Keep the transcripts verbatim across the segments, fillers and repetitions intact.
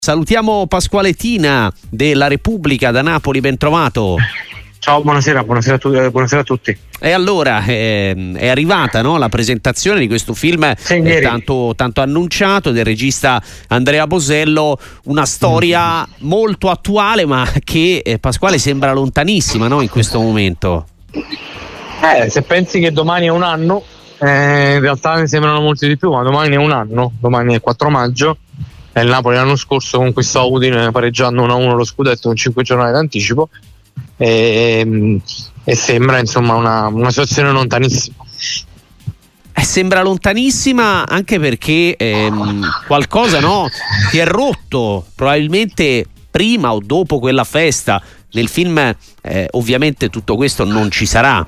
Salutiamo Pasquale Tina della Repubblica da Napoli, ben trovato. Ciao, buonasera, buonasera a, tu- buonasera a tutti. E allora eh, è arrivata, no, la presentazione di questo film sì, eh, tanto, tanto annunciato del regista Andrea Bosello, una storia mm. molto attuale ma che eh, Pasquale sembra lontanissima, no, in questo momento. Eh, se pensi che domani è un anno, eh, in realtà ne sembrano molti di più, ma domani è un anno, domani è quattro maggio. Il Napoli l'anno scorso conquistò Udine pareggiando uno a uno lo scudetto con cinque giornate d'anticipo e, e sembra insomma una, una situazione lontanissima. Eh, sembra lontanissima anche perché ehm, qualcosa, no, si è rotto probabilmente prima o dopo quella festa. Nel film eh, ovviamente tutto questo non ci sarà.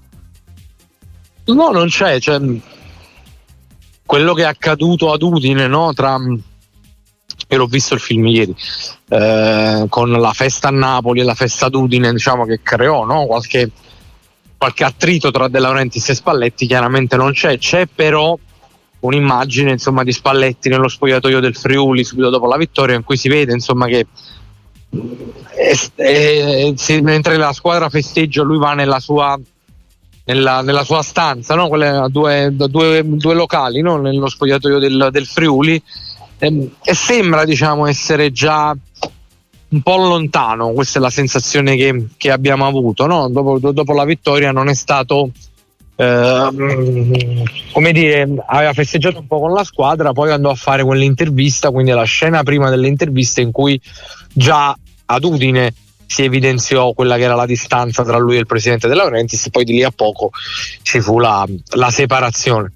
No, non c'è, cioè, quello che è accaduto ad Udine, no, tra... Io l'ho visto il film ieri, eh, con la festa a Napoli e la festa ad Udine, diciamo che creò, no? qualche, qualche attrito tra De Laurentiis e Spalletti, chiaramente non c'è, c'è però un'immagine insomma di Spalletti nello spogliatoio del Friuli subito dopo la vittoria, in cui si vede insomma che è, è, se, mentre la squadra festeggia lui va nella sua nella, nella sua stanza, no? Quelle, due, due, due locali, no? Nello spogliatoio del, del Friuli. E, e sembra diciamo essere già un po' lontano. Questa è la sensazione che, che abbiamo avuto, no? dopo, dopo la vittoria non è stato eh, come dire, aveva festeggiato un po' con la squadra, poi andò a fare quell'intervista, quindi la scena prima dell'intervista in cui già ad Udine si evidenziò quella che era la distanza tra lui e il presidente De Laurentiis, e poi di lì a poco ci fu la, la separazione.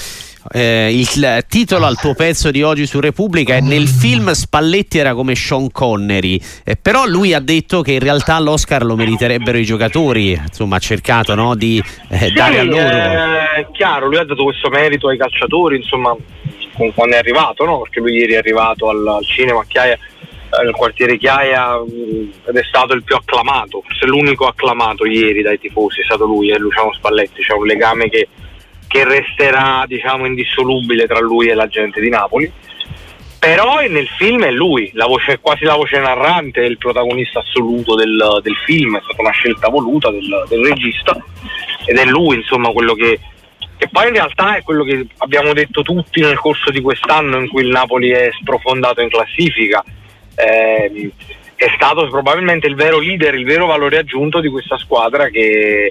Eh, il titolo al tuo pezzo di oggi su Repubblica è: nel film Spalletti era come Sean Connery, eh, però lui ha detto che in realtà l'Oscar lo meriterebbero i giocatori, insomma ha cercato, no, di eh, sì, dare a loro. È chiaro, lui ha dato questo merito ai calciatori, insomma, quando è arrivato, no? Perché lui ieri è arrivato al, al cinema a Chiaia, nel quartiere Chiaia, ed è stato il più acclamato, forse l'unico acclamato ieri dai tifosi, è stato lui, è Luciano Spalletti. C'è un legame che che resterà diciamo indissolubile tra lui e la gente di Napoli, però nel film è lui, la voce, quasi la voce narrante, il protagonista assoluto del, del film, è stata una scelta voluta del, del regista, ed è lui insomma quello che, che poi in realtà è quello che abbiamo detto tutti nel corso di quest'anno in cui il Napoli è sprofondato in classifica. Eh, è stato probabilmente il vero leader, il vero valore aggiunto di questa squadra che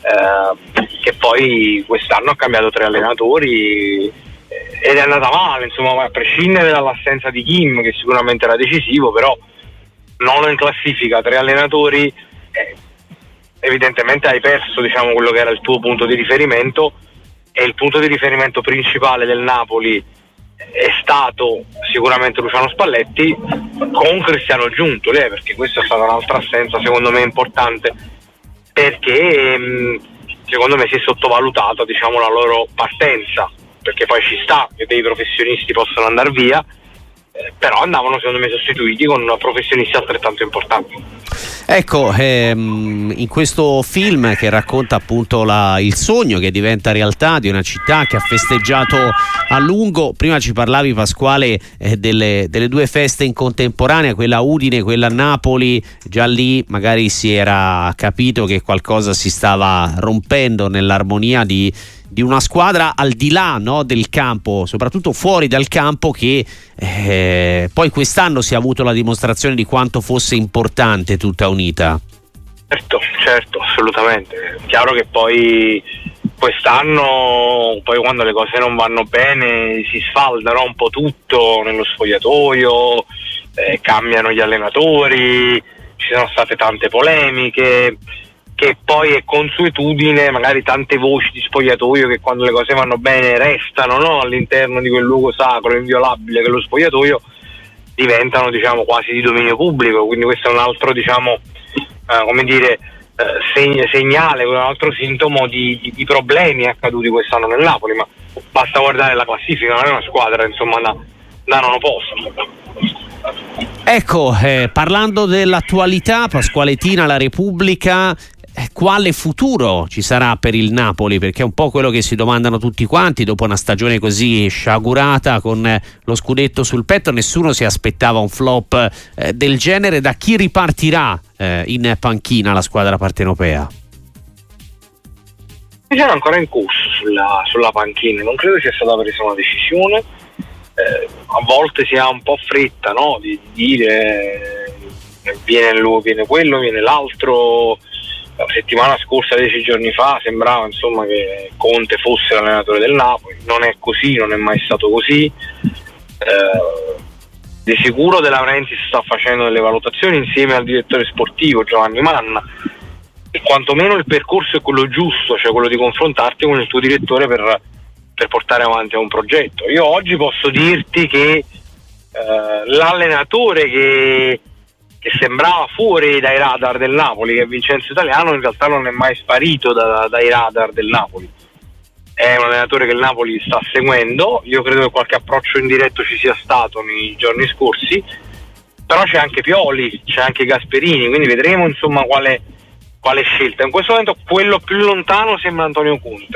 Eh, che poi quest'anno ha cambiato tre allenatori ed è andata male, insomma, a prescindere dall'assenza di Kim, che sicuramente era decisivo, però non in classifica, tre allenatori, eh, evidentemente hai perso diciamo quello che era il tuo punto di riferimento, e il punto di riferimento principale del Napoli è stato sicuramente Luciano Spalletti con Cristiano Giuntoli, eh, perché questa è stata un'altra assenza secondo me importante, perché mh, secondo me si è sottovalutata diciamo la loro partenza, perché poi ci sta che dei professionisti possono andare via, eh, però andavano secondo me sostituiti con professionisti altrettanto importanti. Ecco, ehm, in questo film che racconta appunto la, il sogno che diventa realtà di una città che ha festeggiato a lungo, prima ci parlavi Pasquale eh, delle, delle due feste in contemporanea, quella a Udine, quella a Napoli, già lì magari si era capito che qualcosa si stava rompendo nell'armonia di, di una squadra al di là, no, del campo, soprattutto fuori dal campo, che eh, poi quest'anno si è avuto la dimostrazione di quanto fosse importante tutta unita. Certo, certo, assolutamente. È chiaro che poi quest'anno, poi quando le cose non vanno bene, si sfalderà un po' tutto nello spogliatoio, eh, cambiano gli allenatori, ci sono state tante polemiche, che poi è consuetudine, magari tante voci di spogliatoio che quando le cose vanno bene restano, no, all'interno di quel luogo sacro inviolabile che è lo spogliatoio, diventano diciamo quasi di dominio pubblico, quindi questo è un altro diciamo eh, come dire eh, seg- segnale, un altro sintomo di, di, di problemi accaduti quest'anno nel Napoli, ma basta guardare la classifica, non è una squadra insomma da, da nono posto. Ecco, eh, parlando dell'attualità, Pasquale Tina, la Repubblica, eh, quale futuro ci sarà per il Napoli, perché è un po' quello che si domandano tutti quanti dopo una stagione così sciagurata con eh, lo scudetto sul petto. Nessuno si aspettava un flop eh, del genere. Da chi ripartirà eh, in panchina la squadra partenopea? C'era ancora in corso sulla, sulla panchina, non credo sia stata presa una decisione. Eh, a volte si ha un po' fretta, no? Di dire eh, viene lui, viene quello, viene l'altro. La settimana scorsa, dieci giorni fa, sembrava insomma che Conte fosse l'allenatore del Napoli. Non è così, non è mai stato così. Eh, di sicuro De Laurentiis sta facendo delle valutazioni insieme al direttore sportivo Giovanni Manna, e quantomeno il percorso è quello giusto, cioè quello di confrontarti con il tuo direttore per, per portare avanti un progetto. Io oggi posso dirti che eh, l'allenatore che, che sembrava fuori dai radar del Napoli, che è Vincenzo Italiano, in realtà non è mai sparito da, dai radar del Napoli. È un allenatore che il Napoli sta seguendo. Io credo che qualche approccio indiretto ci sia stato nei giorni scorsi, però c'è anche Pioli, c'è anche Gasperini, quindi vedremo insomma quale quale scelta. In questo momento quello più lontano sembra Antonio Conte,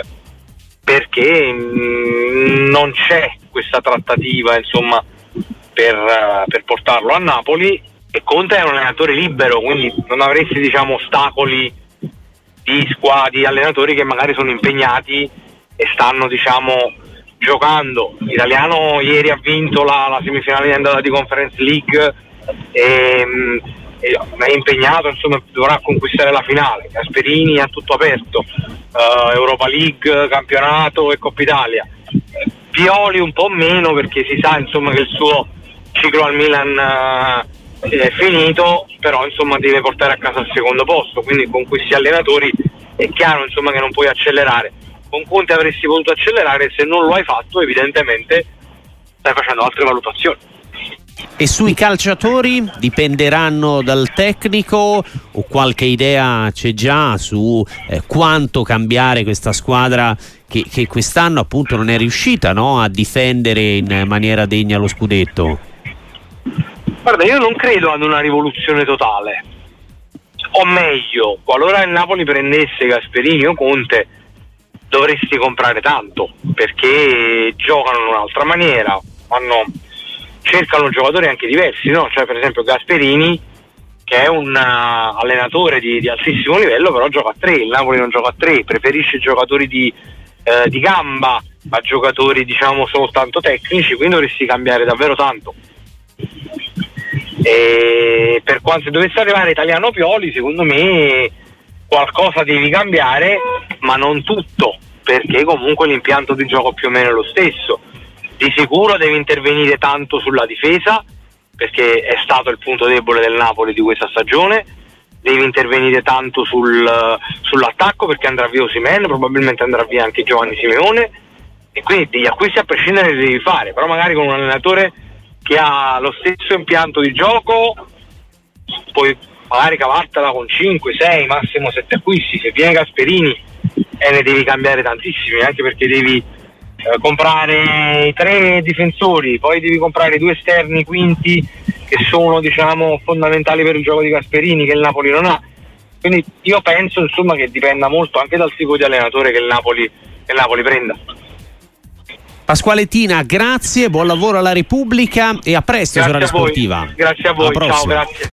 perché mh, non c'è questa trattativa insomma per, uh, per portarlo a Napoli, e Conte è un allenatore libero, quindi non avresti diciamo ostacoli di squadre, di allenatori che magari sono impegnati e stanno diciamo giocando. L'italiano ieri ha vinto la, la semifinale di andata di Conference League e mh, è impegnato, insomma dovrà conquistare la finale. Gasperini ha tutto aperto, uh, Europa League, campionato e Coppa Italia. Pioli un po' meno, perché si sa insomma che il suo ciclo al Milan uh, è finito, però insomma deve portare a casa il secondo posto, quindi con questi allenatori è chiaro insomma che non puoi accelerare. Con Conte avresti potuto accelerare, se non lo hai fatto evidentemente stai facendo altre valutazioni. E sui calciatori dipenderanno dal tecnico, o qualche idea c'è già su eh, quanto cambiare questa squadra che, che quest'anno appunto non è riuscita, no, a difendere in maniera degna lo scudetto? Guarda, io non credo ad una rivoluzione totale, o meglio, qualora il Napoli prendesse Gasperini o Conte dovresti comprare tanto, perché giocano in un'altra maniera, hanno cercano giocatori anche diversi, no? Cioè per esempio Gasperini, che è un uh, allenatore di, di altissimo livello, però gioca a tre. Il Napoli non gioca a tre, preferisce giocatori di, eh, di gamba a giocatori diciamo soltanto tecnici, quindi dovresti cambiare davvero tanto. E per quanto dovesse arrivare Italiano Pioli, secondo me qualcosa devi cambiare, ma non tutto, perché comunque l'impianto di gioco più o meno è lo stesso. Di sicuro devi intervenire tanto sulla difesa, perché è stato il punto debole del Napoli di questa stagione. Devi intervenire tanto sul, sull'attacco, perché andrà via Osimhen, probabilmente andrà via anche Giovanni Simeone, e quindi degli acquisti a prescindere li devi fare, però magari con un allenatore che ha lo stesso impianto di gioco puoi magari cavartela con cinque, sei, massimo sette acquisti. Se viene Gasperini e eh, ne devi cambiare tantissimi, anche perché devi Eh, comprare tre difensori, poi devi comprare due esterni quinti che sono diciamo fondamentali per il gioco di Gasperini, che il Napoli non ha. Quindi io penso insomma che dipenda molto anche dal tipo di allenatore che il Napoli, che il Napoli prenda. Pasquale Tina, grazie, buon lavoro alla Repubblica e a presto su Radio Sportiva. Grazie a voi, ciao, grazie.